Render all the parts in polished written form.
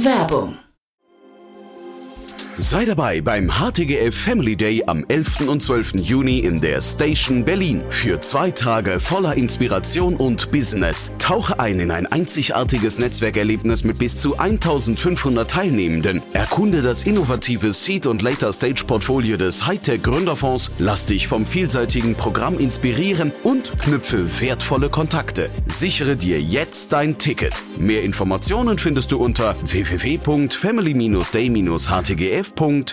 Werbung. Sei dabei beim HTGF Family Day am 11. und 12. Juni in der Station Berlin. Für 2 Tage voller Inspiration und Business. Tauche ein in ein einzigartiges Netzwerkerlebnis mit bis zu 1500 Teilnehmenden. Erkunde das innovative Seed- und Later-Stage-Portfolio des Hightech-Gründerfonds. Lass dich vom vielseitigen Programm inspirieren und knüpfe wertvolle Kontakte. Sichere dir jetzt dein Ticket. Mehr Informationen findest du unter www.family-day-htgf.de.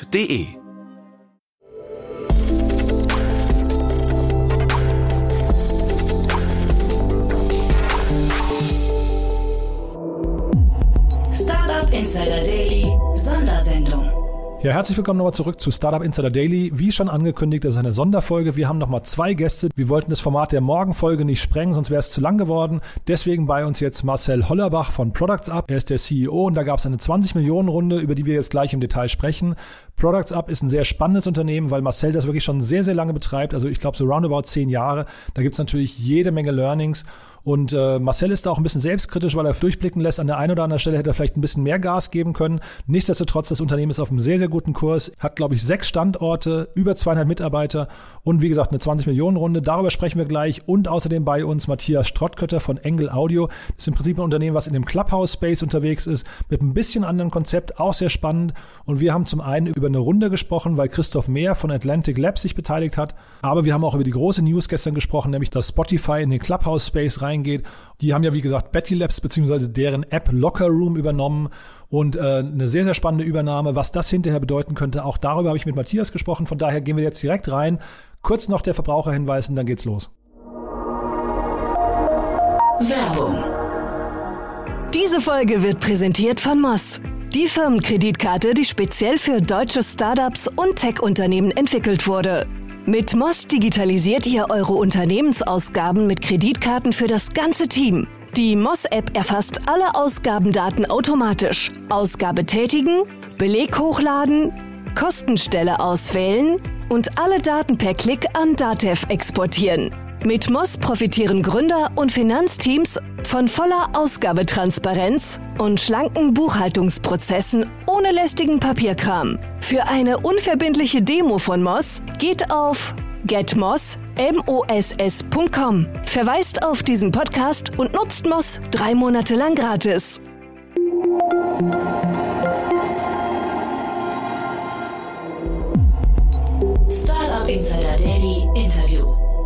Startup Insider Daily Sondersendung. Ja, herzlich willkommen nochmal zurück zu Startup Insider Daily. Wie schon angekündigt, das ist eine Sonderfolge. Wir haben nochmal 2 Gäste. Wir wollten das Format der Morgenfolge nicht sprengen, sonst wäre es zu lang geworden. Deswegen bei uns jetzt Marcel Hollerbach von Products Up. Er ist der CEO und da gab es eine 20-Millionen-Runde, über die wir jetzt gleich im Detail sprechen. Products Up ist ein sehr spannendes Unternehmen, weil Marcel das wirklich schon sehr, sehr lange betreibt. Also ich glaube so roundabout 10 Jahre. Da gibt es natürlich jede Menge Learnings. Und Marcel ist da auch ein bisschen selbstkritisch, weil er durchblicken lässt, an der einen oder anderen Stelle hätte er vielleicht ein bisschen mehr Gas geben können. Nichtsdestotrotz, das Unternehmen ist auf einem sehr, sehr guten Kurs, hat, glaube ich, 6 Standorte, über 200 Mitarbeiter und wie gesagt eine 20-Millionen-Runde. Darüber sprechen wir gleich und außerdem bei uns Matthias Strottkötter von Engel Audio. Das ist im Prinzip ein Unternehmen, was in dem Clubhouse-Space unterwegs ist, mit ein bisschen anderen Konzept, auch sehr spannend. Und wir haben zum einen über eine Runde gesprochen, weil Christoph Mehr von Atlantic Labs sich beteiligt hat. Aber wir haben auch über die große News gestern gesprochen, nämlich dass Spotify in den Clubhouse-Space reingeht. Die haben ja, wie gesagt, Betty Labs bzw. deren App Locker Room übernommen und eine sehr, sehr spannende Übernahme. Was das hinterher bedeuten könnte, auch darüber habe ich mit Matthias gesprochen. Von daher gehen wir jetzt direkt rein. Kurz noch der Verbraucherhinweis und dann geht's los. Werbung. Diese Folge wird präsentiert von Moss. Die Firmenkreditkarte, die speziell für deutsche Startups und Tech-Unternehmen entwickelt wurde. Mit Moss digitalisiert ihr eure Unternehmensausgaben mit Kreditkarten für das ganze Team. Die Moss-App erfasst alle Ausgabendaten automatisch. Ausgabe tätigen, Beleg hochladen, Kostenstelle auswählen und alle Daten per Klick an Datev exportieren. Mit Moss profitieren Gründer und Finanzteams von voller Ausgabetransparenz und schlanken Buchhaltungsprozessen ohne lästigen Papierkram. Für eine unverbindliche Demo von Moss geht auf getmoss.com. Verweist auf diesen Podcast und nutzt Moss 3 Monate lang gratis. Startup Insider Daily Interview.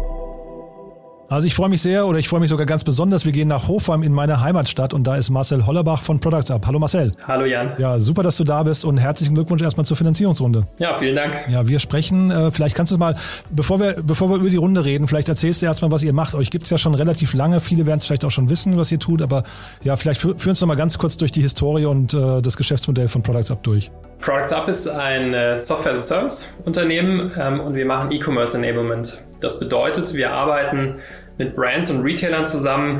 Also ich freue mich sehr oder ich freue mich sogar ganz besonders. Wir gehen nach Hofheim in meine Heimatstadt und da ist Marcel Hollerbach von Products Up. Hallo Marcel. Hallo Jan. Ja, super, dass du da bist und herzlichen Glückwunsch erstmal zur Finanzierungsrunde. Ja, vielen Dank. Ja, wir sprechen, vielleicht kannst du es mal, bevor wir über die Runde reden, vielleicht erzählst du erstmal, was ihr macht. Euch gibt es ja schon relativ lange, viele werden es vielleicht auch schon wissen, was ihr tut, aber ja, vielleicht führ uns noch mal ganz kurz durch die Historie und das Geschäftsmodell von Products Up durch. Products Up ist ein Software-as-a-Service-Unternehmen und wir machen E-Commerce Enablement. Das bedeutet, wir arbeiten mit Brands und Retailern zusammen,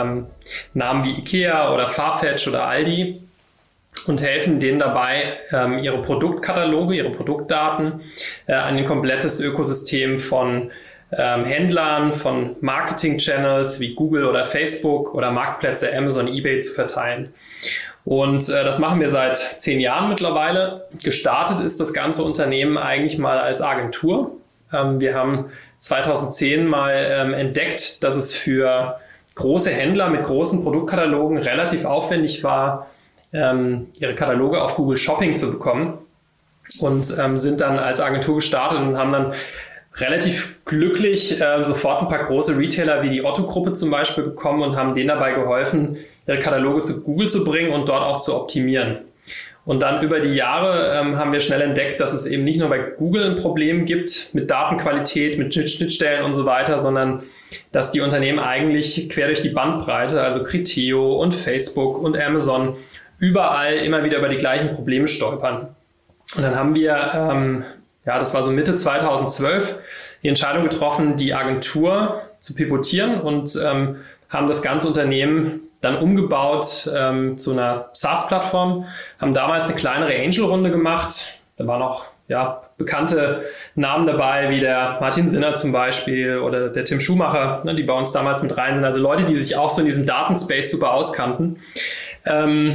Namen wie Ikea oder Farfetch oder Aldi und helfen denen dabei, ihre Produktkataloge, ihre Produktdaten an ein komplettes Ökosystem von Händlern, von Marketing-Channels wie Google oder Facebook oder Marktplätze Amazon, eBay zu verteilen. Und das machen wir seit 10 Jahren mittlerweile. Gestartet ist das ganze Unternehmen eigentlich mal als Agentur. Wir haben 2010 mal entdeckt, dass es für große Händler mit großen Produktkatalogen relativ aufwendig war, ihre Kataloge auf Google Shopping zu bekommen und sind dann als Agentur gestartet und haben dann relativ glücklich sofort ein paar große Retailer wie die Otto-Gruppe zum Beispiel bekommen und haben denen dabei geholfen, ihre Kataloge zu Google zu bringen und dort auch zu optimieren. Und dann über die Jahre haben wir schnell entdeckt, dass es eben nicht nur bei Google ein Problem gibt mit Datenqualität, mit Schnittstellen und so weiter, sondern dass die Unternehmen eigentlich quer durch die Bandbreite, also Criteo und Facebook und Amazon, überall immer wieder über die gleichen Probleme stolpern. Und dann haben wir, das war so Mitte 2012, die Entscheidung getroffen, die Agentur zu pivotieren und haben das ganze Unternehmen dann umgebaut zu einer SaaS-Plattform, haben damals eine kleinere Angel-Runde gemacht. Da waren auch bekannte Namen dabei, wie der Martin Sinner zum Beispiel oder der Tim Schumacher, die bei uns damals mit rein sind. Also Leute, die sich auch so in diesem Datenspace super auskannten.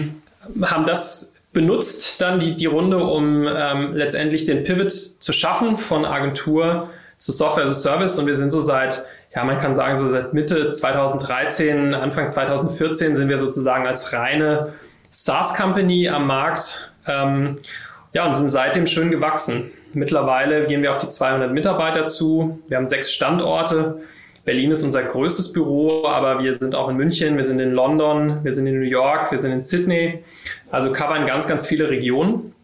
haben das benutzt, dann die Runde, um letztendlich den Pivot zu schaffen von Agentur zu Software as a Service. Und wir sind so seit Mitte 2013, Anfang 2014 sind wir sozusagen als reine SaaS-Company am Markt und sind seitdem schön gewachsen. Mittlerweile gehen wir auf die 200 Mitarbeiter zu. Wir haben 6 Standorte. Berlin ist unser größtes Büro, aber wir sind auch in München, wir sind in London, wir sind in New York, wir sind in Sydney. Also covern ganz, ganz viele Regionen.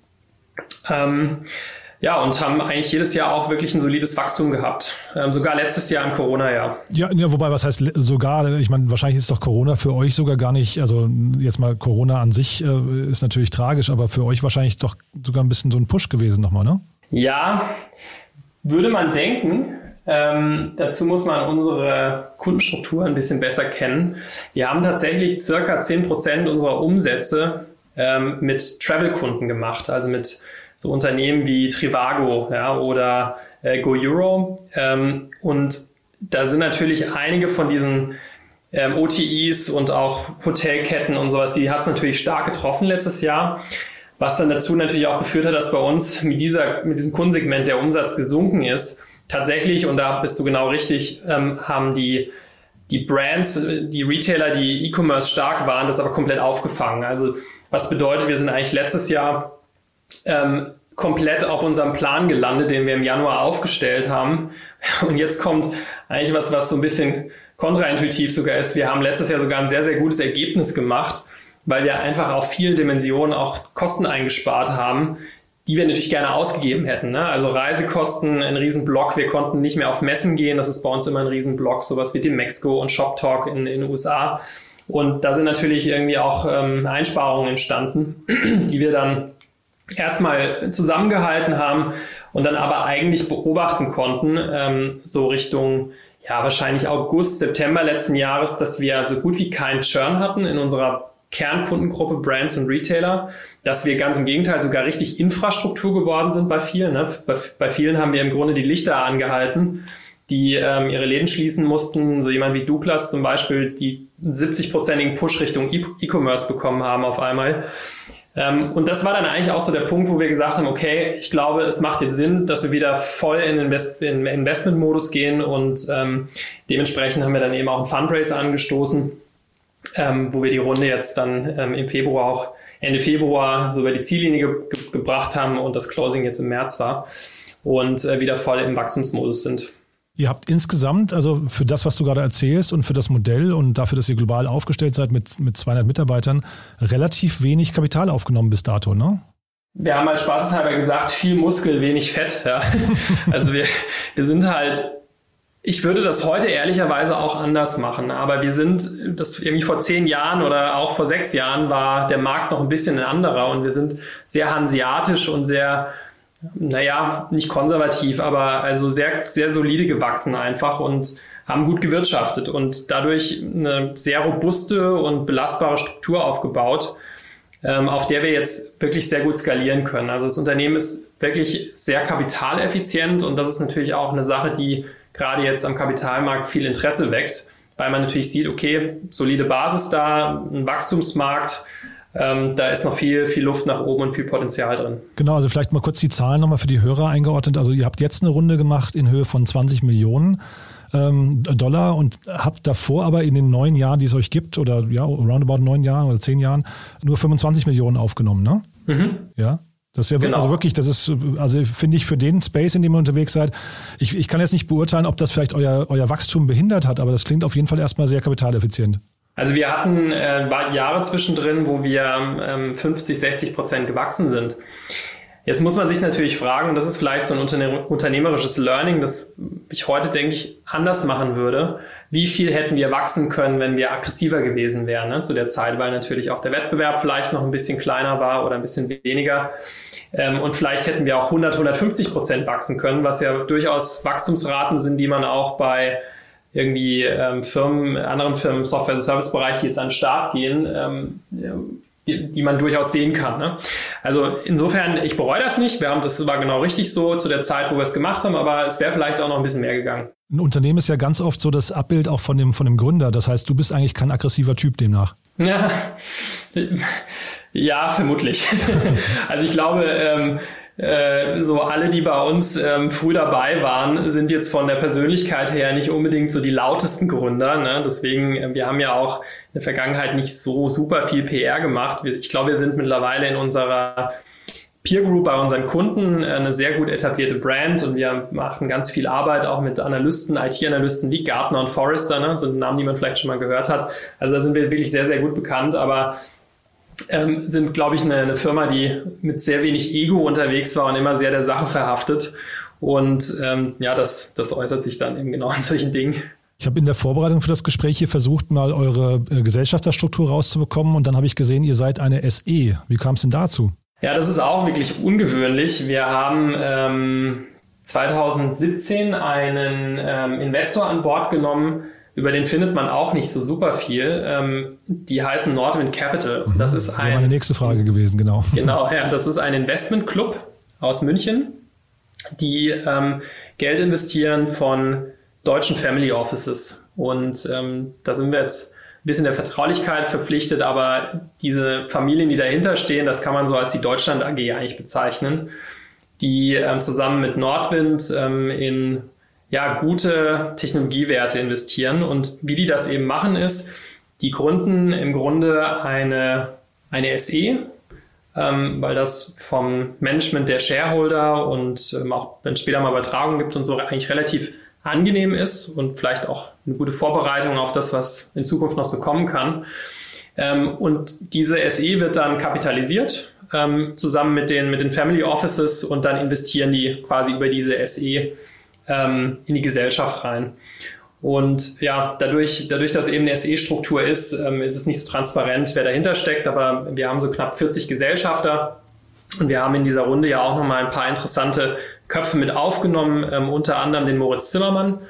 Und haben eigentlich jedes Jahr auch wirklich ein solides Wachstum gehabt. Sogar letztes Jahr im Corona-Jahr. Ja, wobei, was heißt sogar? Ich meine, wahrscheinlich ist doch Corona für euch sogar gar nicht, also jetzt mal Corona an sich ist natürlich tragisch, aber für euch wahrscheinlich doch sogar ein bisschen so ein Push gewesen nochmal, ne? Ja, würde man denken. Dazu muss man unsere Kundenstruktur ein bisschen besser kennen. Wir haben tatsächlich circa 10% unserer Umsätze mit Travel-Kunden gemacht, also mit so Unternehmen wie Trivago oder GoEuro. Und da sind natürlich einige von diesen OTIs und auch Hotelketten und sowas, die hat es natürlich stark getroffen letztes Jahr. Was dann dazu natürlich auch geführt hat, dass bei uns mit diesem Kundensegment der Umsatz gesunken ist. Tatsächlich, und da bist du genau richtig, haben die Brands, die Retailer, die E-Commerce stark waren, das aber komplett aufgefangen. Also was bedeutet, wir sind eigentlich letztes Jahr komplett auf unserem Plan gelandet, den wir im Januar aufgestellt haben. Und jetzt kommt eigentlich was so ein bisschen kontraintuitiv sogar ist. Wir haben letztes Jahr sogar ein sehr, sehr gutes Ergebnis gemacht, weil wir einfach auf vielen Dimensionen auch Kosten eingespart haben, die wir natürlich gerne ausgegeben hätten. Ne? Also Reisekosten, ein Riesenblock. Wir konnten nicht mehr auf Messen gehen. Das ist bei uns immer ein Riesenblock. Sowas wie Demexco und ShopTalk in den USA. Und da sind natürlich irgendwie auch Einsparungen entstanden, die wir dann erstmal zusammengehalten haben und dann aber eigentlich beobachten konnten, so Richtung wahrscheinlich August, September letzten Jahres, dass wir so gut wie keinen Churn hatten in unserer Kernkundengruppe Brands und Retailer, dass wir ganz im Gegenteil sogar richtig Infrastruktur geworden sind bei vielen. Ne? Bei vielen haben wir im Grunde die Lichter angehalten, die ihre Läden schließen mussten. So jemand wie Douglas zum Beispiel, die einen 70%igen Push Richtung E-Commerce bekommen haben auf einmal. Und das war dann eigentlich auch so der Punkt, wo wir gesagt haben, okay, ich glaube, es macht jetzt Sinn, dass wir wieder voll in Investment-Modus gehen und dementsprechend haben wir dann eben auch einen Fundraiser angestoßen, wo wir die Runde jetzt dann im Februar auch Ende Februar so über die Ziellinie gebracht haben und das Closing jetzt im März war und wieder voll im Wachstumsmodus sind. Ihr habt insgesamt, also für das, was du gerade erzählst und für das Modell und dafür, dass ihr global aufgestellt seid mit 200 Mitarbeitern, relativ wenig Kapital aufgenommen bis dato, ne? Wir haben halt spaßeshalber gesagt, viel Muskel, wenig Fett. Ja. Also wir sind halt, ich würde das heute ehrlicherweise auch anders machen, aber wir sind, das irgendwie vor 10 Jahren oder auch vor 6 Jahren war der Markt noch ein bisschen ein anderer und wir sind sehr hanseatisch und sehr, nicht konservativ, aber also sehr, sehr solide gewachsen einfach und haben gut gewirtschaftet und dadurch eine sehr robuste und belastbare Struktur aufgebaut, auf der wir jetzt wirklich sehr gut skalieren können. Also das Unternehmen ist wirklich sehr kapitaleffizient und das ist natürlich auch eine Sache, die gerade jetzt am Kapitalmarkt viel Interesse weckt, weil man natürlich sieht, okay, solide Basis da, ein Wachstumsmarkt, da ist noch viel Luft nach oben und viel Potenzial drin. Genau, also vielleicht mal kurz die Zahlen nochmal für die Hörer eingeordnet. Also ihr habt jetzt eine Runde gemacht in Höhe von 20 Millionen Dollar und habt davor aber in den 9 Jahren, die es euch gibt, oder roundabout 9 Jahren oder 10 Jahren, nur 25 Millionen aufgenommen, ne? Mhm. Ja. Das ist ja genau. Also wirklich, das ist, also finde ich für den Space, in dem ihr unterwegs seid, ich kann jetzt nicht beurteilen, ob das vielleicht euer Wachstum behindert hat, aber das klingt auf jeden Fall erstmal sehr kapitaleffizient. Also wir hatten Jahre zwischendrin, wo wir 50-60% gewachsen sind. Jetzt muss man sich natürlich fragen, und das ist vielleicht so ein unternehmerisches Learning, das ich heute, denke ich, anders machen würde. Wie viel hätten wir wachsen können, wenn wir aggressiver gewesen wären, ne, zu der Zeit, weil natürlich auch der Wettbewerb vielleicht noch ein bisschen kleiner war oder ein bisschen weniger. Und vielleicht hätten wir auch 150% wachsen können, was ja durchaus Wachstumsraten sind, die man auch bei irgendwie anderen Firmen im Software-Service-Bereich, die jetzt an den Start gehen, die man durchaus sehen kann. Ne? Also insofern, ich bereue das nicht. Das war genau richtig so zu der Zeit, wo wir es gemacht haben, aber es wäre vielleicht auch noch ein bisschen mehr gegangen. Ein Unternehmen ist ja ganz oft so das Abbild auch von dem Gründer. Das heißt, du bist eigentlich kein aggressiver Typ demnach. Ja, Ja, vermutlich. Also ich glaube, so alle, die bei uns früh dabei waren, sind jetzt von der Persönlichkeit her nicht unbedingt so die lautesten Gründer. Ne? Deswegen, wir haben ja auch in der Vergangenheit nicht so super viel PR gemacht. Ich glaube, wir sind mittlerweile in unserer Peer Group bei unseren Kunden eine sehr gut etablierte Brand und wir machen ganz viel Arbeit auch mit Analysten, IT-Analysten wie Gartner und Forrester, ne? Sind Namen, die man vielleicht schon mal gehört hat. Also da sind wir wirklich sehr, sehr gut bekannt, aber sind, glaube ich, eine Firma, die mit sehr wenig Ego unterwegs war und immer sehr der Sache verhaftet. Und das äußert sich dann eben genau in solchen Dingen. Ich habe in der Vorbereitung für das Gespräch hier versucht, mal eure Gesellschafterstruktur rauszubekommen und dann habe ich gesehen, ihr seid eine SE. Wie kam es denn dazu? Ja, das ist auch wirklich ungewöhnlich. Wir haben 2017 einen Investor an Bord genommen, über den findet man auch nicht so super viel. Die heißen Nordwind Capital. Das ist meine nächste Frage gewesen, genau. Genau, ja, das ist ein Investmentclub aus München, die Geld investieren von deutschen Family Offices. Und da sind wir jetzt ein bisschen der Vertraulichkeit verpflichtet, aber diese Familien, die dahinter stehen, das kann man so als die Deutschland AG eigentlich bezeichnen, die zusammen mit Nordwind in gute Technologiewerte investieren. Und wie die das eben machen ist, die gründen im Grunde eine SE, weil das vom Management der Shareholder und auch wenn es später mal Übertragungen gibt und so eigentlich relativ angenehm ist und vielleicht auch eine gute Vorbereitung auf das, was in Zukunft noch so kommen kann. Und diese SE wird dann kapitalisiert, zusammen mit den Family Offices und dann investieren die quasi über diese SE in die Gesellschaft rein. Und ja, dadurch, dass eben eine SE-Struktur ist es nicht so transparent, wer dahinter steckt, aber wir haben so knapp 40 Gesellschafter und wir haben in dieser Runde ja auch nochmal ein paar interessante Köpfe mit aufgenommen, unter anderem den Moritz Zimmermann,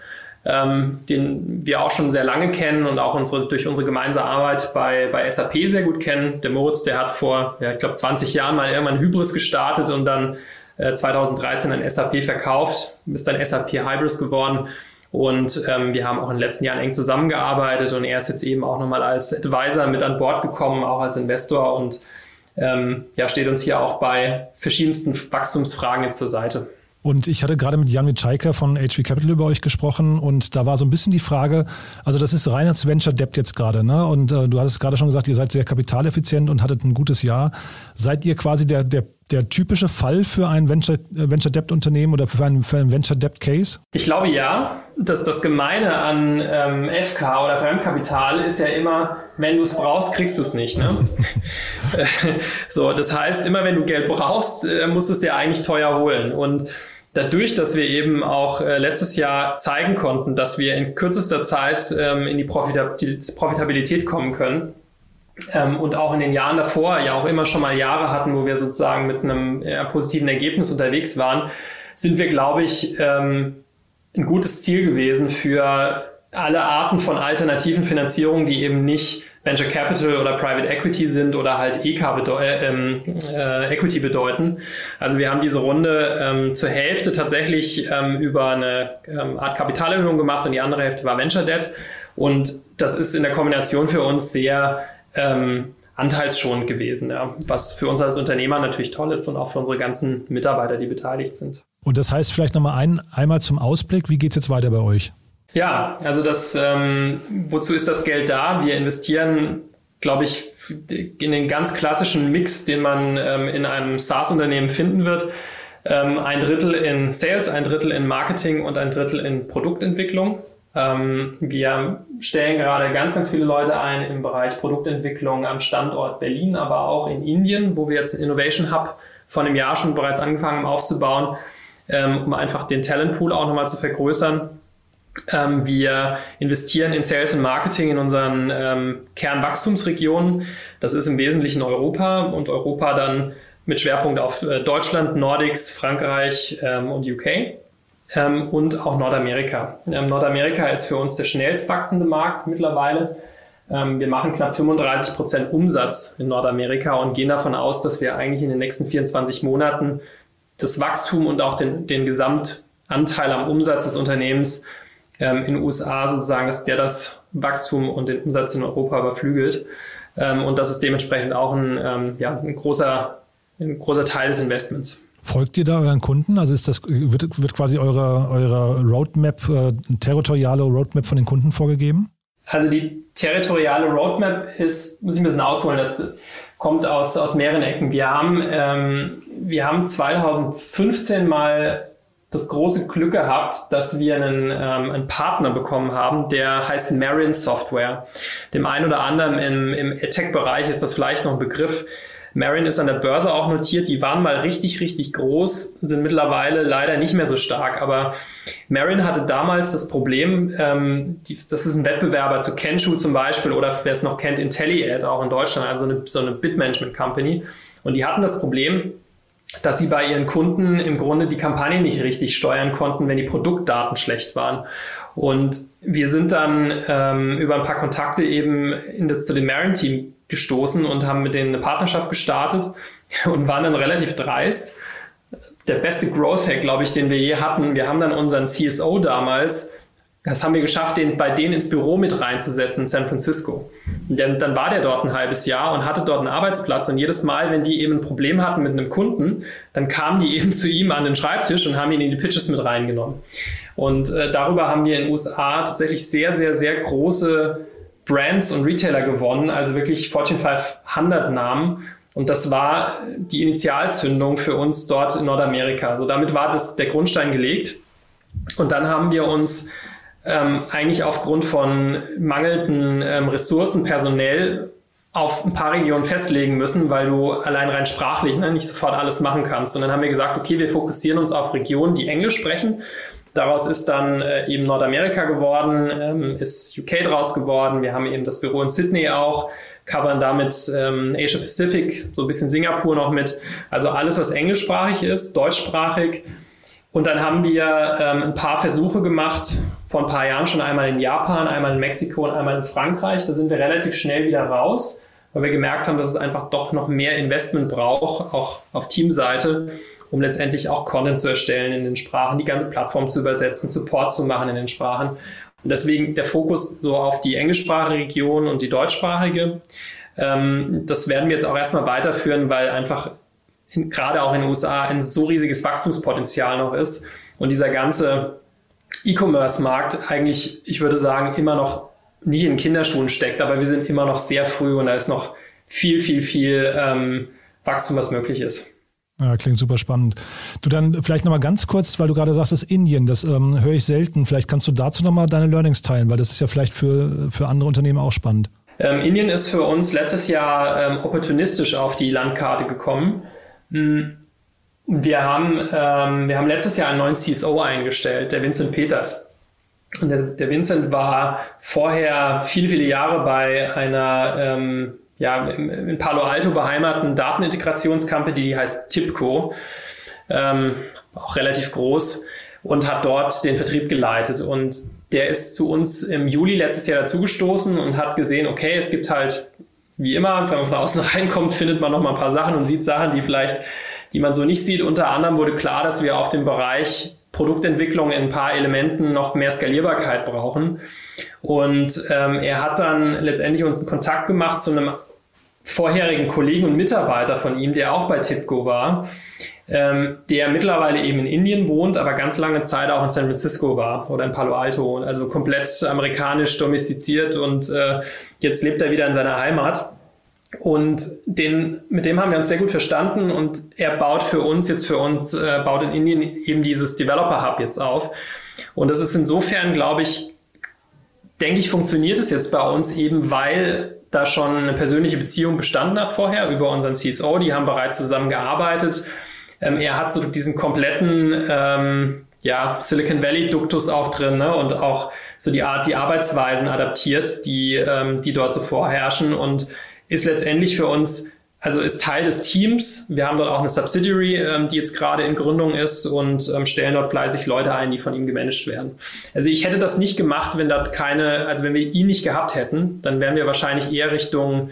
den wir auch schon sehr lange kennen und auch durch unsere gemeinsame Arbeit bei SAP sehr gut kennen. Der Moritz, der hat vor, ich glaube 20 Jahren mal irgendwann Hybris gestartet und dann 2013 an SAP verkauft, ist dann SAP Hybris geworden und wir haben auch in den letzten Jahren eng zusammengearbeitet und er ist jetzt eben auch nochmal als Advisor mit an Bord gekommen, auch als Investor und steht uns hier auch bei verschiedensten Wachstumsfragen jetzt zur Seite. Und ich hatte gerade mit Jan Witschajka von HV Capital über euch gesprochen und da war so ein bisschen die Frage, also das ist reines Venture Debt jetzt gerade, ne? Und du hattest gerade schon gesagt, ihr seid sehr kapitaleffizient und hattet ein gutes Jahr. Seid ihr quasi der typische Fall für ein Venture Debt Unternehmen oder für einen Venture Debt Case? Ich glaube ja. Das Gemeine an FK oder Fremdkapital ist ja immer, wenn du es brauchst, kriegst du es nicht. Ne? So, das heißt, immer wenn du Geld brauchst, musst du es dir eigentlich teuer holen. Und dadurch, dass wir eben auch letztes Jahr zeigen konnten, dass wir in kürzester Zeit in die Profitabilität kommen können, und auch in den Jahren davor ja auch immer schon mal Jahre hatten, wo wir sozusagen mit einem positiven Ergebnis unterwegs waren, sind wir, glaube ich, ein gutes Ziel gewesen für alle Arten von alternativen Finanzierungen, die eben nicht Venture Capital oder Private Equity sind oder halt Equity bedeuten. Also wir haben diese Runde zur Hälfte tatsächlich über eine Art Kapitalerhöhung gemacht und die andere Hälfte war Venture Debt. Und das ist in der Kombination für uns sehr anteilsschonend gewesen, ja, was für uns als Unternehmer natürlich toll ist und auch für unsere ganzen Mitarbeiter, die beteiligt sind. Und das heißt vielleicht nochmal einmal zum Ausblick, wie geht es jetzt weiter bei euch? Ja, also wozu ist das Geld da? Wir investieren, glaube ich, in den ganz klassischen Mix, den man in einem SaaS-Unternehmen finden wird. 1/3 in Sales, 1/3 in Marketing und 1/3 in Produktentwicklung. Wir stellen gerade ganz, ganz viele Leute ein im Bereich Produktentwicklung am Standort Berlin, aber auch in Indien, wo wir jetzt einen Innovation Hub vor einem Jahr schon bereits angefangen haben aufzubauen, um einfach den Talentpool auch nochmal zu vergrößern. Wir investieren in Sales und Marketing in unseren Kernwachstumsregionen. Das ist im Wesentlichen Europa und Europa dann mit Schwerpunkt auf Deutschland, Nordics, Frankreich und UK. Und auch Nordamerika. Nordamerika ist für uns der schnellst wachsende Markt mittlerweile. Wir machen knapp 35% Umsatz in Nordamerika und gehen davon aus, dass wir eigentlich in den nächsten 24 Monaten das Wachstum und auch den Gesamtanteil am Umsatz des Unternehmens in den USA sozusagen, dass der das Wachstum und den Umsatz in Europa überflügelt. Und das ist dementsprechend auch ein großer Teil des Investments. Folgt ihr da euren Kunden? Also wird quasi eure Roadmap, territoriale Roadmap von den Kunden vorgegeben? Also die territoriale Roadmap muss ich ein bisschen ausholen, das kommt aus mehreren Ecken. Wir haben 2015 mal das große Glück gehabt, dass wir einen Partner bekommen haben, der heißt Marin Software. Dem einen oder anderen im AdTech-Bereich ist das vielleicht noch ein Begriff. Marin ist an der Börse auch notiert. Die waren mal richtig, richtig groß, sind mittlerweile leider nicht mehr so stark. Aber Marin hatte damals das Problem, das ist ein Wettbewerber zu Kensho zum Beispiel oder wer es noch kennt, IntelliAd auch in Deutschland, also so eine Bid-Management-Company. Und die hatten das Problem, dass sie bei ihren Kunden im Grunde die Kampagne nicht richtig steuern konnten, wenn die Produktdaten schlecht waren. Und wir sind dann über ein paar Kontakte eben zu dem Marin-Team gestoßen und haben mit denen eine Partnerschaft gestartet und waren dann relativ dreist. Der beste Growth-Hack, glaube ich, den wir je hatten. Wir haben dann unseren CSO damals, das haben wir geschafft, den bei denen ins Büro mit reinzusetzen in San Francisco. Und dann war der dort ein halbes Jahr und hatte dort einen Arbeitsplatz. Und jedes Mal, wenn die eben ein Problem hatten mit einem Kunden, dann kamen die eben zu ihm an den Schreibtisch und haben ihn in die Pitches mit reingenommen. Und darüber haben wir in den USA tatsächlich sehr, sehr, sehr große Brands und Retailer gewonnen, also wirklich Fortune 500 Namen. Und das war die Initialzündung für uns dort in Nordamerika. Also damit war der Grundstein gelegt. Und dann haben wir uns eigentlich aufgrund von mangelnden Ressourcen personell auf ein paar Regionen festlegen müssen, weil du allein rein sprachlich nicht sofort alles machen kannst. Und dann haben wir gesagt, okay, wir fokussieren uns auf Regionen, die Englisch sprechen. Daraus ist dann eben Nordamerika geworden, ist UK draus geworden. Wir haben eben das Büro in Sydney auch, covern damit Asia Pacific, so ein bisschen Singapur noch mit. Also alles, was englischsprachig ist, deutschsprachig. Und dann haben wir ein paar Versuche gemacht, vor ein paar Jahren schon einmal in Japan, einmal in Mexiko und einmal in Frankreich. Da sind wir relativ schnell wieder raus, weil wir gemerkt haben, dass es einfach doch noch mehr Investment braucht, auch auf Teamseite, um letztendlich auch Content zu erstellen in den Sprachen, die ganze Plattform zu übersetzen, Support zu machen in den Sprachen. Und deswegen der Fokus so auf die englischsprachige Region und die deutschsprachige. Das werden wir jetzt auch erstmal weiterführen, weil einfach gerade auch in den USA ein so riesiges Wachstumspotenzial noch ist und dieser ganze E-Commerce-Markt eigentlich, ich würde sagen, immer noch nicht in Kinderschuhen steckt, aber wir sind immer noch sehr früh und da ist noch viel Wachstum, was möglich ist. Ja, klingt super spannend. Du, dann vielleicht nochmal ganz kurz, weil du gerade sagst, das ist Indien, das höre ich selten. Vielleicht kannst du dazu nochmal deine Learnings teilen, weil das ist ja vielleicht für andere Unternehmen auch spannend. Indien ist für uns letztes Jahr opportunistisch auf die Landkarte gekommen. Wir haben letztes Jahr einen neuen CSO eingestellt, der Vincent Peters. Und der Vincent war vorher viele Jahre bei einer in Palo Alto beheimateten Datenintegrationscompany, die heißt TIBCO, auch relativ groß, und hat dort den Vertrieb geleitet. Und der ist zu uns im Juli letztes Jahr dazugestoßen und hat gesehen, okay, es gibt halt, wie immer, wenn man von außen reinkommt, findet man noch mal ein paar Sachen und sieht Sachen, die man so nicht sieht. Unter anderem wurde klar, dass wir auf dem Bereich Produktentwicklung in ein paar Elementen noch mehr Skalierbarkeit brauchen. Und er hat dann letztendlich uns einen Kontakt gemacht zu einem vorherigen Kollegen und Mitarbeiter von ihm, der auch bei TIBCO war, der mittlerweile eben in Indien wohnt, aber ganz lange Zeit auch in San Francisco war oder in Palo Alto, also komplett amerikanisch domestiziert und jetzt lebt er wieder in seiner Heimat. Und mit dem haben wir uns sehr gut verstanden und er baut baut in Indien eben dieses Developer Hub jetzt auf. Und das ist insofern, denke ich, funktioniert es jetzt bei uns eben, weil da schon eine persönliche Beziehung bestanden hat vorher über unseren CSO. Die haben bereits zusammen gearbeitet. Er hat so diesen kompletten Silicon Valley Duktus auch drin, ne? Und auch so die Arbeitsweisen adaptiert, die dort so vorherrschen und ist letztendlich für uns, also ist Teil des Teams. Wir haben dort auch eine Subsidiary, die jetzt gerade in Gründung ist und stellen dort fleißig Leute ein, die von ihm gemanagt werden. Also ich hätte das nicht gemacht, wenn wir ihn nicht gehabt hätten, dann wären wir wahrscheinlich eher Richtung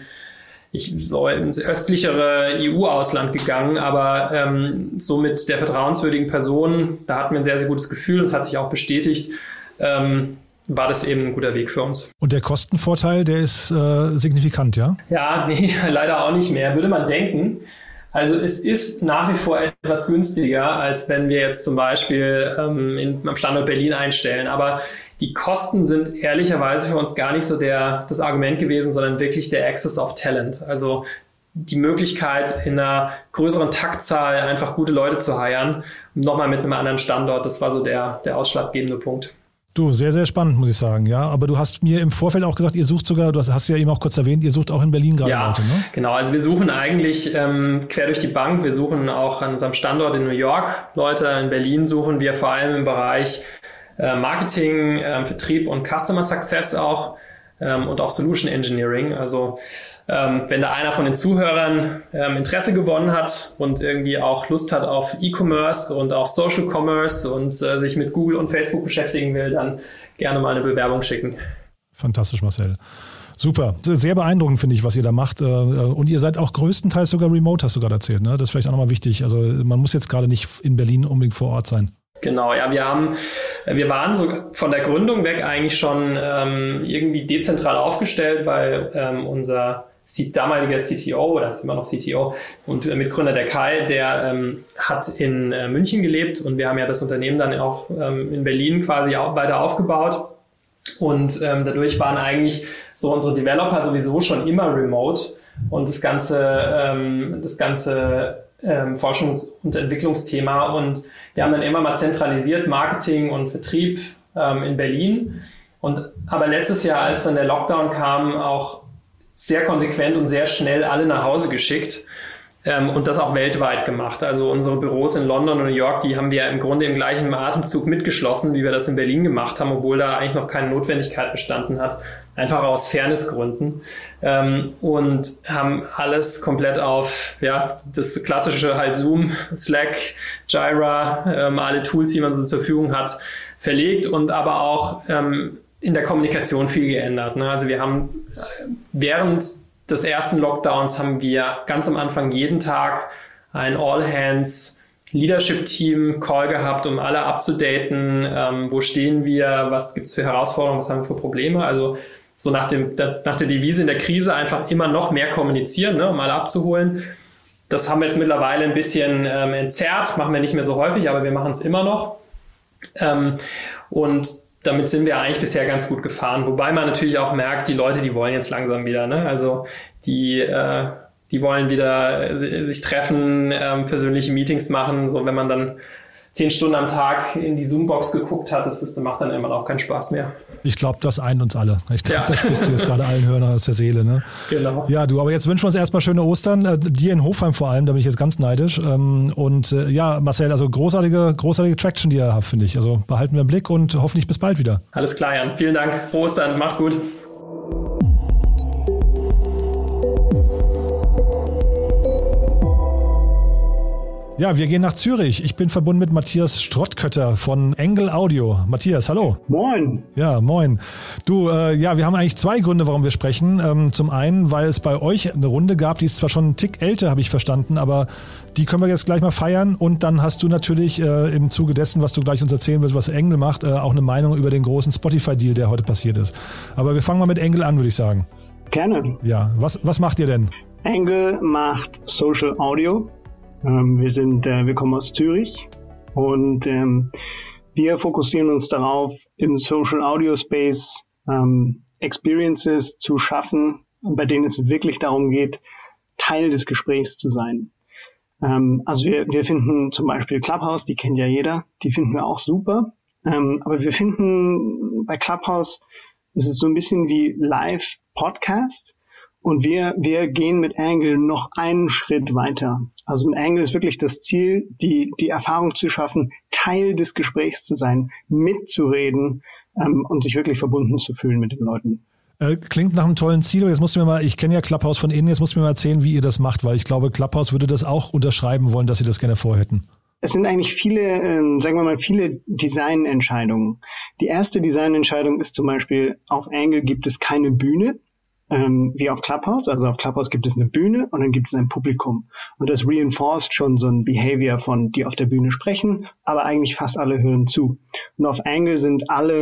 ins östlichere EU-Ausland gegangen, aber so mit der vertrauenswürdigen Person, da hatten wir ein sehr, sehr gutes Gefühl, das hat sich auch bestätigt. war das eben ein guter Weg für uns. Und der Kostenvorteil, der ist signifikant, ja? Ja, nee, leider auch nicht mehr, würde man denken. Also es ist nach wie vor etwas günstiger, als wenn wir jetzt zum Beispiel am Standort Berlin einstellen. Aber die Kosten sind ehrlicherweise für uns gar nicht so das Argument gewesen, sondern wirklich der Access of Talent. Also die Möglichkeit, in einer größeren Taktzahl einfach gute Leute zu hiren, nochmal mit einem anderen Standort. Das war so der ausschlaggebende Punkt. Du, sehr, sehr spannend, muss ich sagen, ja. Aber du hast mir im Vorfeld auch gesagt, ihr sucht sogar, du hast ja eben auch kurz erwähnt, ihr sucht auch in Berlin gerade Leute, ne? Genau. Also wir suchen eigentlich quer durch die Bank. Wir suchen auch an unserem Standort in New York Leute. In Berlin suchen wir vor allem im Bereich Marketing, Vertrieb und Customer Success auch und auch Solution Engineering. Also wenn da einer von den Zuhörern Interesse gewonnen hat und irgendwie auch Lust hat auf E-Commerce und auch Social Commerce und sich mit Google und Facebook beschäftigen will, dann gerne mal eine Bewerbung schicken. Fantastisch, Marcel. Super. Sehr beeindruckend, finde ich, was ihr da macht. Und ihr seid auch größtenteils sogar remote, hast du gerade erzählt, ne? Das ist vielleicht auch nochmal wichtig. Also man muss jetzt gerade nicht in Berlin unbedingt vor Ort sein. Genau, ja, wir waren so von der Gründung weg eigentlich schon irgendwie dezentral aufgestellt, weil unser damaliger CTO, oder ist immer noch CTO und Mitgründer der Kai, der hat in München gelebt und wir haben ja das Unternehmen dann auch in Berlin quasi auch weiter aufgebaut und dadurch waren eigentlich so unsere Developer sowieso schon immer remote und das ganze Forschungs- und Entwicklungsthema und wir haben dann immer mal zentralisiert Marketing und Vertrieb in Berlin aber letztes Jahr, als dann der Lockdown kam, auch sehr konsequent und sehr schnell alle nach Hause geschickt und das auch weltweit gemacht. Also unsere Büros in London und New York, die haben wir im Grunde im gleichen Atemzug mitgeschlossen, wie wir das in Berlin gemacht haben, obwohl da eigentlich noch keine Notwendigkeit bestanden hat, einfach aus Fairnessgründen und haben alles komplett auf das klassische halt Zoom, Slack, Jira, alle Tools, die man so zur Verfügung hat, verlegt und aber auch in der Kommunikation viel geändert. Ne? Also wir haben während des ersten Lockdowns haben wir ganz am Anfang jeden Tag ein All-Hands-Leadership-Team-Call gehabt, um alle abzudaten. Wo stehen wir? Was gibt es für Herausforderungen? Was haben wir für Probleme? Also so nach der Devise in der Krise einfach immer noch mehr kommunizieren, ne, um alle abzuholen. Das haben wir jetzt mittlerweile ein bisschen entzerrt, machen wir nicht mehr so häufig, aber wir machen es immer noch. Und damit sind wir eigentlich bisher ganz gut gefahren. Wobei man natürlich auch merkt, die Leute, die wollen jetzt langsam wieder. Ne? Also die wollen wieder sich treffen, persönliche Meetings machen. So wenn man dann 10 Stunden am Tag in die Zoom-Box geguckt hat, das macht dann irgendwann auch keinen Spaß mehr. Ich glaube, das eint uns alle. Ich glaube, das spürst du jetzt gerade allen Hörnern aus der Seele. Ne? Genau. Ja, du, aber jetzt wünschen wir uns erstmal schöne Ostern. Dir in Hofheim vor allem, da bin ich jetzt ganz neidisch. Ja, Marcel, also großartige Traction, die ihr habt, finde ich. Also behalten wir im Blick und hoffentlich bis bald wieder. Alles klar, Jan. Vielen Dank. Frohe Ostern. Mach's gut. Ja, wir gehen nach Zürich. Ich bin verbunden mit Matthias Strottkötter von Engel Audio. Matthias, hallo. Moin. Ja, moin. Du, wir haben eigentlich 2 Gründe, warum wir sprechen. Zum einen, weil es bei euch eine Runde gab, die ist zwar schon einen Tick älter, habe ich verstanden, aber die können wir jetzt gleich mal feiern. Und dann hast du natürlich im Zuge dessen, was du gleich uns erzählen willst, was Engel macht, auch eine Meinung über den großen Spotify-Deal, der heute passiert ist. Aber wir fangen mal mit Engel an, würde ich sagen. Gerne. Ja, was macht ihr denn? Engel macht Social Audio. Wir kommen aus Zürich und wir fokussieren uns darauf, im Social Audio Space Experiences zu schaffen, bei denen es wirklich darum geht, Teil des Gesprächs zu sein. Also wir finden zum Beispiel Clubhouse, die kennt ja jeder, die finden wir auch super. Aber wir finden bei Clubhouse, es ist so ein bisschen wie Live-Podcast. Und wir gehen mit Engel noch einen Schritt weiter. Also mit Engel ist wirklich das Ziel, die Erfahrung zu schaffen, Teil des Gesprächs zu sein, mitzureden und sich wirklich verbunden zu fühlen mit den Leuten. Klingt nach einem tollen Ziel. Jetzt musst du mir mal, ich kenne ja Clubhouse von innen, jetzt musst du mir mal erzählen, wie ihr das macht, weil ich glaube, Clubhouse würde das auch unterschreiben wollen, dass sie das gerne vorhätten. Es sind eigentlich viele Designentscheidungen. Die erste Designentscheidung ist zum Beispiel, auf Engel gibt es keine Bühne. Wie auf Clubhouse. Also auf Clubhouse gibt es eine Bühne und dann gibt es ein Publikum. Und das reinforced schon so ein Behavior von, die auf der Bühne sprechen, aber eigentlich fast alle hören zu. Und auf Engel sind alle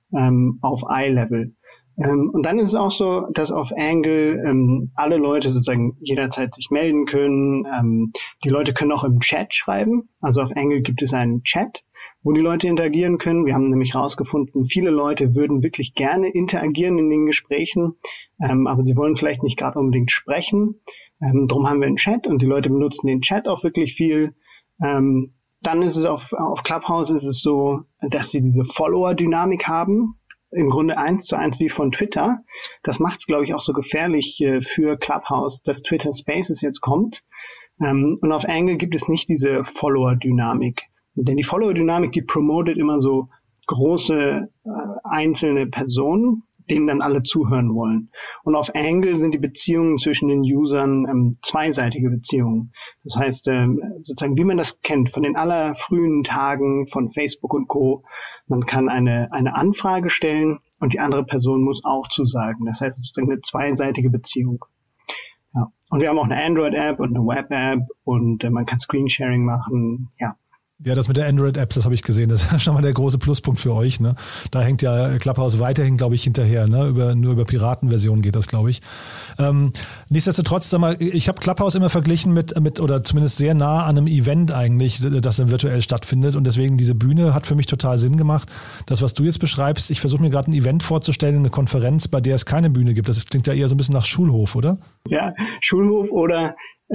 auf Eye-Level. Und dann ist es auch so, dass auf Angle alle Leute sozusagen jederzeit sich melden können. Die Leute können auch im Chat schreiben. Also auf Angle gibt es einen Chat, wo die Leute interagieren können. Wir haben nämlich herausgefunden, viele Leute würden wirklich gerne interagieren in den Gesprächen, aber sie wollen vielleicht nicht gerade unbedingt sprechen. Drum haben wir einen Chat und die Leute benutzen den Chat auch wirklich viel. Dann ist es auf Clubhouse ist es so, dass sie diese Follower-Dynamik haben. Im Grunde 1:1 wie von Twitter. Das macht es, glaube ich, auch so gefährlich für Clubhouse, dass Twitter Spaces jetzt kommt. Und auf Angle gibt es nicht diese Follower-Dynamik. Denn die Follower-Dynamik, die promotet immer so große einzelne Personen, denen dann alle zuhören wollen. Und auf Angle sind die Beziehungen zwischen den Usern zweiseitige Beziehungen. Das heißt, sozusagen, wie man das kennt von den allerfrühen Tagen von Facebook und Co., man kann eine Anfrage stellen und die andere Person muss auch zusagen. Das heißt, sozusagen eine zweiseitige Beziehung. Ja. Und wir haben auch eine Android-App und eine Web-App und man kann Screensharing machen, ja. Ja, das mit der Android-App, das habe ich gesehen. Das ist schon mal der große Pluspunkt für euch. Ne? Da hängt ja Clubhouse weiterhin, glaube ich, hinterher. Ne? Nur über Piratenversion geht das, glaube ich. Nichtsdestotrotz, sag mal, ich habe Clubhouse immer verglichen mit oder zumindest sehr nah an einem Event eigentlich, das dann virtuell stattfindet. Und deswegen diese Bühne hat für mich total Sinn gemacht. Das, was du jetzt beschreibst, ich versuche mir gerade ein Event vorzustellen, eine Konferenz, bei der es keine Bühne gibt. Das klingt ja eher so ein bisschen nach Schulhof, oder? Ja, Schulhof oder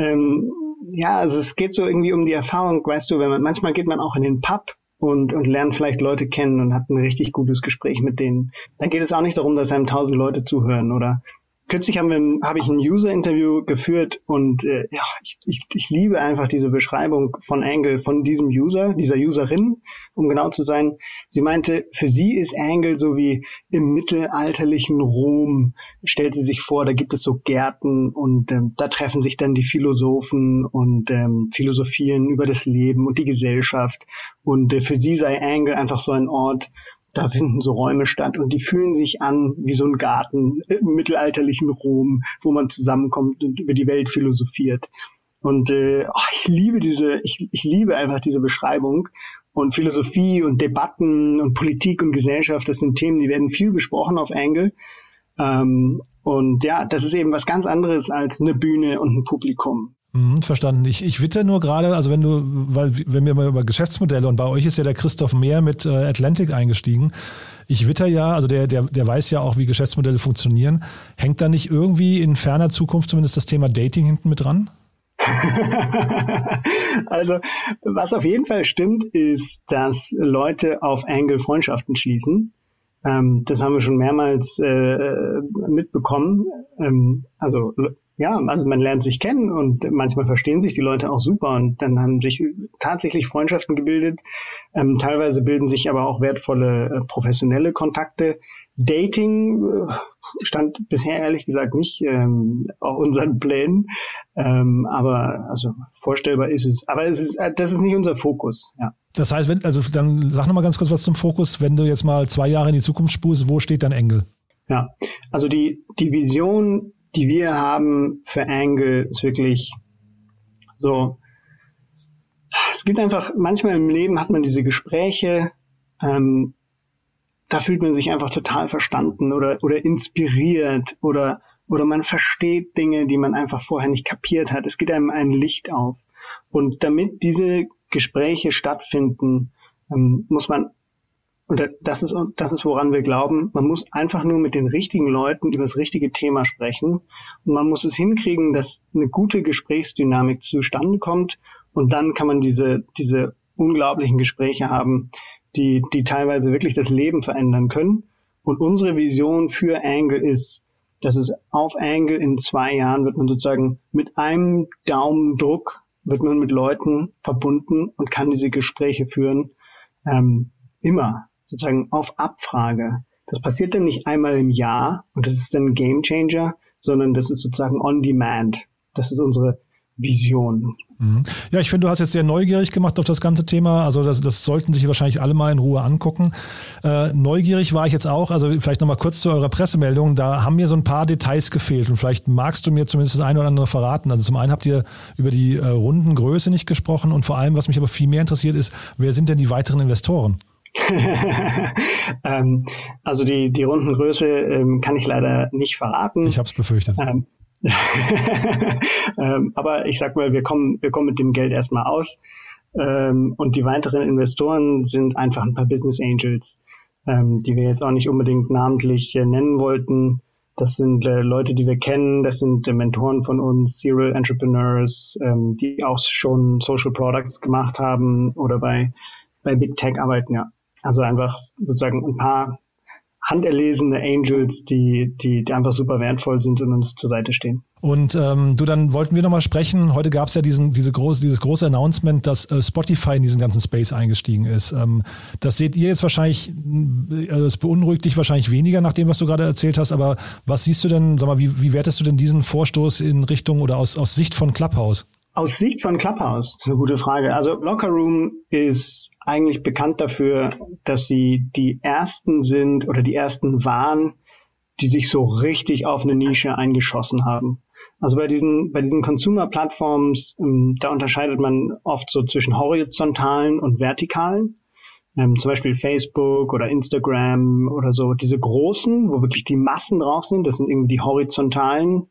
ja, also es geht so irgendwie um die Erfahrung, weißt du, manchmal geht man auch in den Pub und lernt vielleicht Leute kennen und hat ein richtig gutes Gespräch mit denen. Da geht es auch nicht darum, dass einem 1000 Leute zuhören oder kürzlich habe ich ein User-Interview geführt und ja, ich liebe einfach diese Beschreibung von Angle, von diesem User, dieser Userin, um genau zu sein. Sie meinte, für sie ist Angle so wie im mittelalterlichen Rom, stellt sie sich vor, da gibt es so Gärten und da treffen sich dann die Philosophen und philosophieren über das Leben und die Gesellschaft. Und für sie sei Angle einfach so ein Ort, da finden so Räume statt und die fühlen sich an wie so ein Garten im mittelalterlichen Rom, wo man zusammenkommt und über die Welt philosophiert. Und ich liebe einfach diese Beschreibung. Und Philosophie und Debatten und Politik und Gesellschaft, das sind Themen, die werden viel besprochen auf Angle. Und ja, das ist eben was ganz anderes als eine Bühne und ein Publikum. Verstanden. Ich witter nur gerade, also wenn wir mal über Geschäftsmodelle und bei euch ist ja der Christoph Mehr mit Atlantic eingestiegen. Ich witter ja, also der weiß ja auch, wie Geschäftsmodelle funktionieren. Hängt da nicht irgendwie in ferner Zukunft zumindest das Thema Dating hinten mit dran? Also, was auf jeden Fall stimmt, ist, dass Leute auf Angle Freundschaften schließen. Das haben wir schon mehrmals mitbekommen. Also man lernt sich kennen und manchmal verstehen sich die Leute auch super und dann haben sich tatsächlich Freundschaften gebildet. Teilweise bilden sich aber auch wertvolle professionelle Kontakte. Dating stand bisher ehrlich gesagt nicht auf unseren Plänen, aber also vorstellbar ist es. Aber das ist nicht unser Fokus. Ja. Das heißt, dann sag nochmal ganz kurz was zum Fokus. Wenn du jetzt mal 2 Jahre in die Zukunft spulst, wo steht dein Angle? Ja, also die Vision, die wir haben für Angle, ist wirklich so, es gibt einfach, manchmal im Leben hat man diese Gespräche, da fühlt man sich einfach total verstanden oder inspiriert oder man versteht Dinge, die man einfach vorher nicht kapiert hat. Es geht einem ein Licht auf. Und damit diese Gespräche stattfinden, muss man, oder das ist, woran wir glauben, man muss einfach nur mit den richtigen Leuten über das richtige Thema sprechen und man muss es hinkriegen, dass eine gute Gesprächsdynamik zustande kommt und dann kann man diese unglaublichen Gespräche haben, die teilweise wirklich das Leben verändern können. Und unsere Vision für Angle ist, dass es auf Angle in 2 Jahren wird man sozusagen mit einem Daumendruck wird man mit Leuten verbunden und kann diese Gespräche führen, immer sozusagen auf Abfrage. Das passiert dann nicht einmal im Jahr und das ist dann ein Game Changer, sondern das ist sozusagen on demand. Das ist unsere Vision. Ja, ich finde, du hast jetzt sehr neugierig gemacht auf das ganze Thema. Also das sollten sich wahrscheinlich alle mal in Ruhe angucken. Neugierig war ich jetzt auch, also vielleicht nochmal kurz zu eurer Pressemeldung. Da haben mir so ein paar Details gefehlt und vielleicht magst du mir zumindest das eine oder andere verraten. Also zum einen habt ihr über die Rundengröße nicht gesprochen und vor allem, was mich aber viel mehr interessiert ist, wer sind denn die weiteren Investoren? Also die Rundengröße kann ich leider nicht verraten. Ich habe es befürchtet. Aber ich sag mal, wir kommen mit dem Geld erstmal aus. Und die weiteren Investoren sind einfach ein paar Business Angels, die wir jetzt auch nicht unbedingt namentlich nennen wollten. Das sind Leute, die wir kennen, das sind Mentoren von uns, Serial Entrepreneurs, die auch schon Social Products gemacht haben oder bei Big Tech arbeiten, ja. Also einfach sozusagen ein paar handerlesene Angels, die einfach super wertvoll sind und uns zur Seite stehen. Und dann wollten wir nochmal sprechen. Heute gab es ja dieses große Announcement, dass Spotify in diesen ganzen Space eingestiegen ist. Das seht ihr jetzt wahrscheinlich, es beunruhigt dich wahrscheinlich weniger nach dem, was du gerade erzählt hast, aber was siehst du denn, sag mal, wie wertest du denn diesen Vorstoß in Richtung oder aus Sicht von Clubhouse? Aus Sicht von Clubhouse, ist eine gute Frage. Also Locker Room ist eigentlich bekannt dafür, dass sie die ersten sind oder die ersten waren, die sich so richtig auf eine Nische eingeschossen haben. Also bei diesen Consumer-Plattforms, da unterscheidet man oft so zwischen horizontalen und vertikalen. Zum Beispiel Facebook oder Instagram oder so. Diese großen, wo wirklich die Massen drauf sind, das sind irgendwie die horizontalen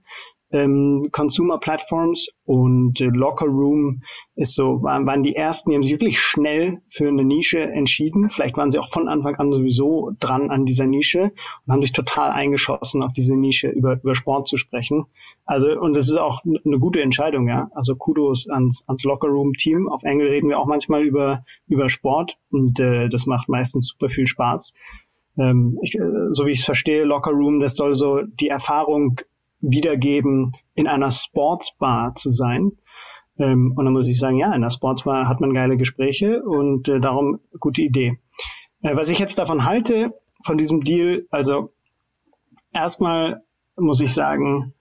Consumer-Plattforms, und Locker Room waren die ersten, die haben sich wirklich schnell für eine Nische entschieden. Vielleicht waren sie auch von Anfang an sowieso dran an dieser Nische und haben sich total eingeschossen, auf diese Nische über Sport zu sprechen. Also, und das ist auch eine gute Entscheidung, ja. Also Kudos ans Locker Room Team. Auf Engel reden wir auch manchmal über Sport, und das macht meistens super viel Spaß. So wie ich es verstehe, Locker Room, das soll so die Erfahrung wiedergeben, in einer Sportsbar zu sein. Und dann muss ich sagen, ja, in einer Sportsbar hat man geile Gespräche, und darum gute Idee. Was ich jetzt davon halte, von diesem Deal, also erstmal muss ich sagen,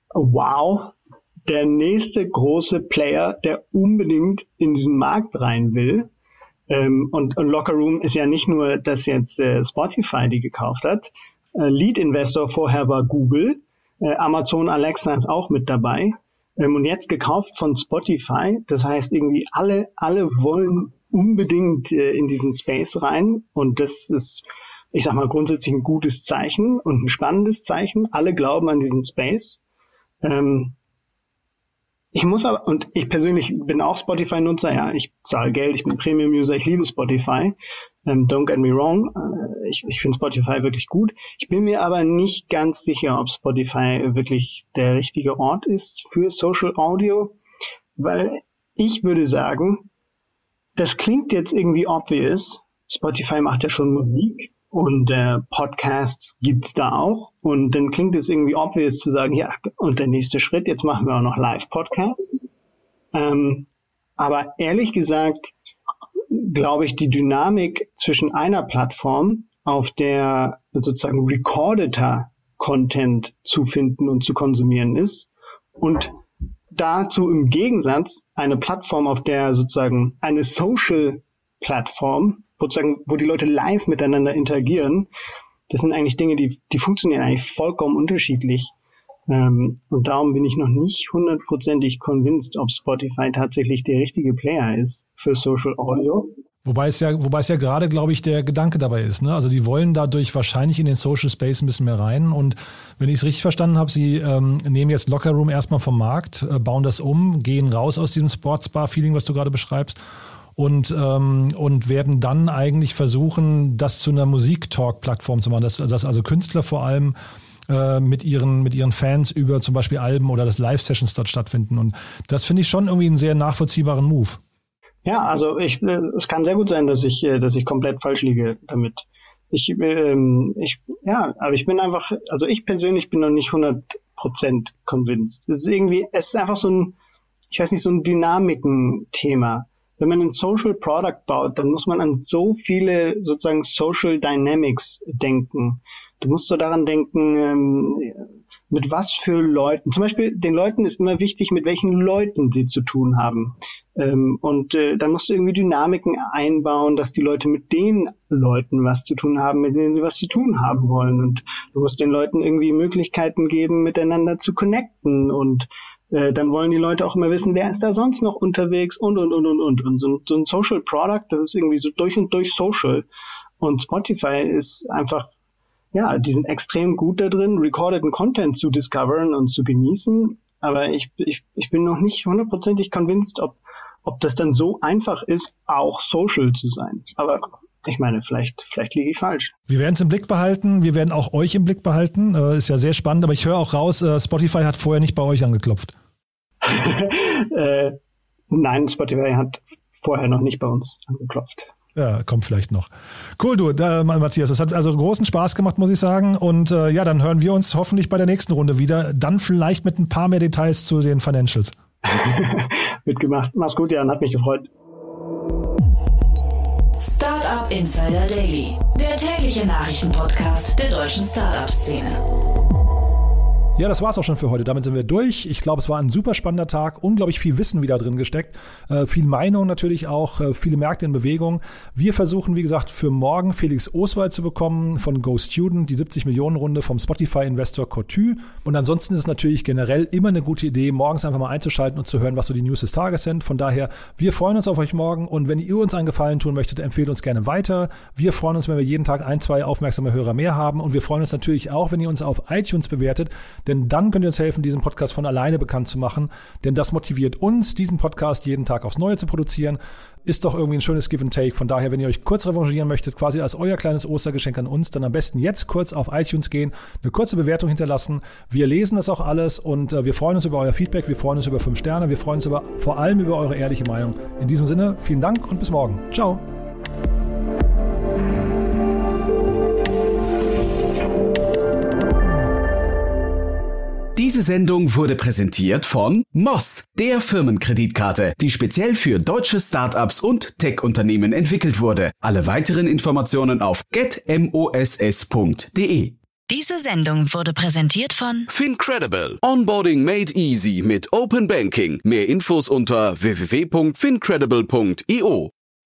wow, der nächste große Player, der unbedingt in diesen Markt rein will. Und Locker Room ist ja nicht nur, dass jetzt Spotify die gekauft hat. Lead-Investor vorher war Google. Amazon Alexa ist auch mit dabei, und jetzt gekauft von Spotify. Das heißt, irgendwie alle wollen unbedingt in diesen Space rein, und das ist, ich sag mal, grundsätzlich ein gutes Zeichen und ein spannendes Zeichen. Alle glauben an diesen Space. Ich persönlich bin auch Spotify-Nutzer, ja, ich zahle Geld, ich bin Premium-User, ich liebe Spotify. Don't get me wrong, ich finde Spotify wirklich gut. Ich bin mir aber nicht ganz sicher, ob Spotify wirklich der richtige Ort ist für Social Audio, weil ich würde sagen, das klingt jetzt irgendwie obvious. Spotify macht ja schon Musik und Podcasts gibt's da auch, und dann klingt es irgendwie obvious zu sagen, ja, und der nächste Schritt, jetzt machen wir auch noch Live-Podcasts. Aber ehrlich gesagt, glaube ich, die Dynamik zwischen einer Plattform, auf der sozusagen recordeter Content zu finden und zu konsumieren ist, und dazu im Gegensatz eine Plattform, auf der sozusagen eine Social-Plattform, sozusagen, wo die Leute live miteinander interagieren, das sind eigentlich Dinge, die funktionieren eigentlich vollkommen unterschiedlich. Und darum bin ich noch nicht 100%ig convinced, ob Spotify tatsächlich der richtige Player ist für Social Audio. Wobei es ja gerade, glaube ich, der Gedanke dabei ist, ne? Also die wollen dadurch wahrscheinlich in den Social Space ein bisschen mehr rein, und wenn ich es richtig verstanden habe, sie nehmen jetzt Locker Room erstmal vom Markt, bauen das um, gehen raus aus diesem Sportsbar-Feeling, was du gerade beschreibst, und werden dann eigentlich versuchen, das zu einer Musik-Talk-Plattform zu machen, dass also Künstler vor allem mit ihren Fans über zum Beispiel Alben oder das Live-Sessions dort stattfinden. Und das finde ich schon irgendwie einen sehr nachvollziehbaren Move. Ja, also es kann sehr gut sein, dass ich komplett falsch liege damit. Aber ich bin einfach, also ich persönlich bin noch nicht 100% convinced. Es ist einfach so ein Dynamiken-Thema. Wenn man ein Social Product baut, dann muss man an so viele sozusagen Social Dynamics denken. Du musst so daran denken, mit was für Leuten. Zum Beispiel, den Leuten ist immer wichtig, mit welchen Leuten sie zu tun haben. Und dann musst du irgendwie Dynamiken einbauen, dass die Leute mit den Leuten was zu tun haben, mit denen sie was zu tun haben wollen. Und du musst den Leuten irgendwie Möglichkeiten geben, miteinander zu connecten. Und dann wollen die Leute auch immer wissen, wer ist da sonst noch unterwegs und. Und so ein Social Product, das ist irgendwie so durch und durch Social. Und Spotify ist einfach, ja, die sind extrem gut da drin, recordeten Content zu discoveren und zu genießen. Aber ich bin noch nicht 100%ig convinced, ob das dann so einfach ist, auch social zu sein. Aber ich meine, vielleicht liege ich falsch. Wir werden es im Blick behalten. Wir werden auch euch im Blick behalten. Ist ja sehr spannend. Aber ich höre auch raus, Spotify hat vorher nicht bei euch angeklopft. Nein, Spotify hat vorher noch nicht bei uns angeklopft. Ja, kommt vielleicht noch. Cool, du, Matthias. Das hat also großen Spaß gemacht, muss ich sagen. Und ja, dann hören wir uns hoffentlich bei der nächsten Runde wieder. Dann vielleicht mit ein paar mehr Details zu den Financials. Wird gemacht. Mach's gut, Jan. Hat mich gefreut. Startup Insider Daily, der tägliche Nachrichtenpodcast der deutschen Startup-Szene. Ja, das war's auch schon für heute. Damit sind wir durch. Ich glaube, es war ein super spannender Tag. Unglaublich viel Wissen wieder drin gesteckt. Viel Meinung natürlich auch. Viele Märkte in Bewegung. Wir versuchen, wie gesagt, für morgen Felix Oswald zu bekommen von GoStudent, die 70-Millionen-Runde vom Spotify-Investor Cotu. Und ansonsten ist es natürlich generell immer eine gute Idee, morgens einfach mal einzuschalten und zu hören, was so die News des Tages sind. Von daher, wir freuen uns auf euch morgen. Und wenn ihr uns einen Gefallen tun möchtet, empfehlt uns gerne weiter. Wir freuen uns, wenn wir jeden Tag 1-2 aufmerksame Hörer mehr haben. Und wir freuen uns natürlich auch, wenn ihr uns auf iTunes bewertet. Denn dann könnt ihr uns helfen, diesen Podcast von alleine bekannt zu machen. Denn das motiviert uns, diesen Podcast jeden Tag aufs Neue zu produzieren. Ist doch irgendwie ein schönes Give and Take. Von daher, wenn ihr euch kurz revanchieren möchtet, quasi als euer kleines Ostergeschenk an uns, dann am besten jetzt kurz auf iTunes gehen, eine kurze Bewertung hinterlassen. Wir lesen das auch alles und wir freuen uns über euer Feedback. Wir freuen uns über 5 Sterne. Wir freuen uns vor allem über eure ehrliche Meinung. In diesem Sinne, vielen Dank und bis morgen. Ciao. Diese Sendung wurde präsentiert von Moss, der Firmenkreditkarte, die speziell für deutsche Startups und Tech-Unternehmen entwickelt wurde. Alle weiteren Informationen auf getmoss.de. Diese Sendung wurde präsentiert von Fincredible. Onboarding made easy mit Open Banking. Mehr Infos unter www.fincredible.io.